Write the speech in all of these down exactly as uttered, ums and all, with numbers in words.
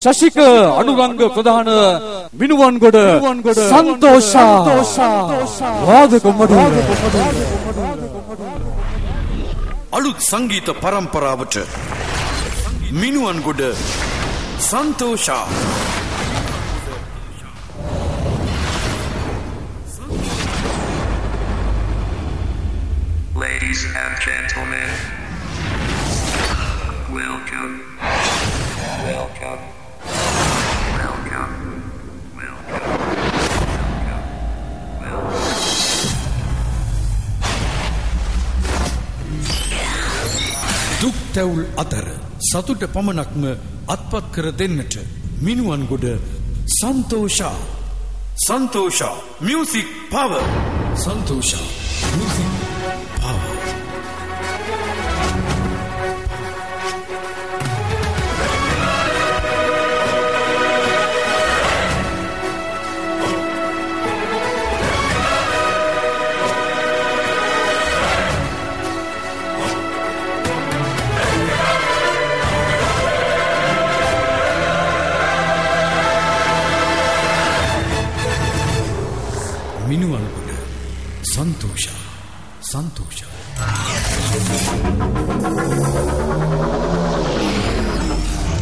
ශශික අනුරංග ප්‍රධාන මිනුවන්ගොඩ සන්තෝෂ වාදක මඩුල්ල අලුත් සංගීත පරම්පරාවට මිනුවන්ගොඩ සන්තෝෂ. Ladies and gentlemen, welcome, welcome, welcome, welcome, welcome, welcome. දුක් තැවුල් අතර සතුට පමණක්ම අත්පත් කර දෙන්නට Minuwangoda Santhosha. Santhosha music power. Santhosha music power. Minuwangoda Santhosha. Santhosha.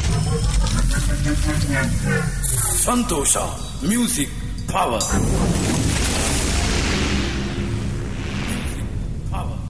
Santhosha music power.